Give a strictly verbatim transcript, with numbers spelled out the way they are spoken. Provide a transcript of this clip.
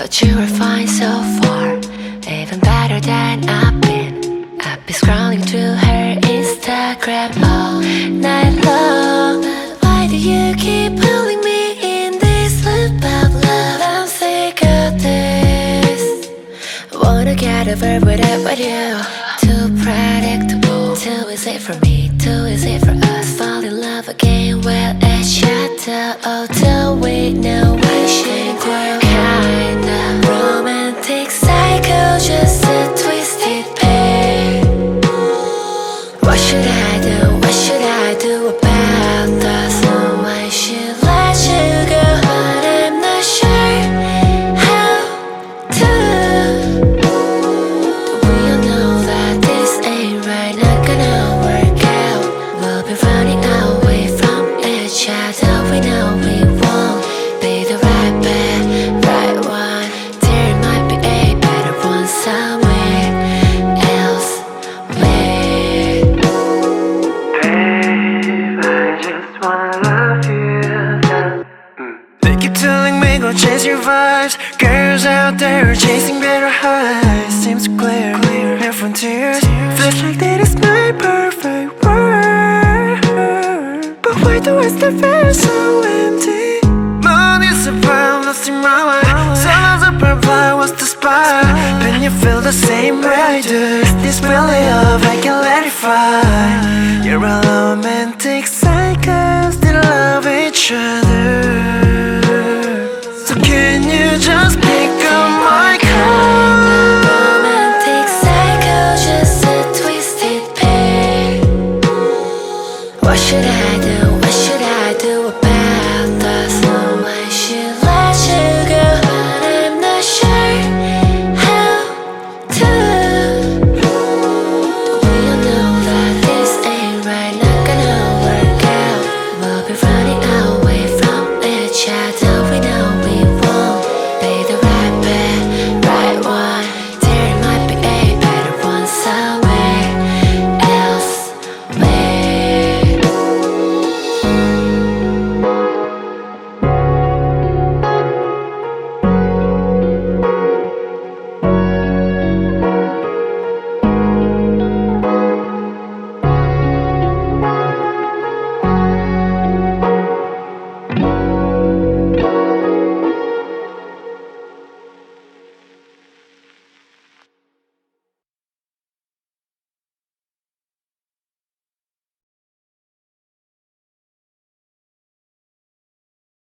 Thought you were fine so far, even better than I've been. I've been scrolling through her Instagram all night long. But why do you keep pulling me in this loop of love? I'm sick of this. Wanna get over with it with you. Too predictable, too easy for me, too easy for us. Fall in love again, well it's shut up. Oh, till we know we should grow. Kinda romantic cycle, just a twisted pair. What should I do, what should I do about this? Oh, I should let you go, but I'm not sure how to. We all know that this ain't right, not gonna work out. We'll be running away from each other. We know we won't be the right bet, right one. There might be a better one somewhere else. Where? Babe, I just wanna love you. Mm. They keep telling me go chase your vibes. Girls out there chasing better highs. Seems clear, clear, no frontiers. Feels like that is my perfect world. But why do I still feel so empty? Money's a problem, lost in my mind. Someone's a problem, what's the spot? Can you feel the same way I do? Is this really love? I can let it fly. You're a romantic psycho, still love each other.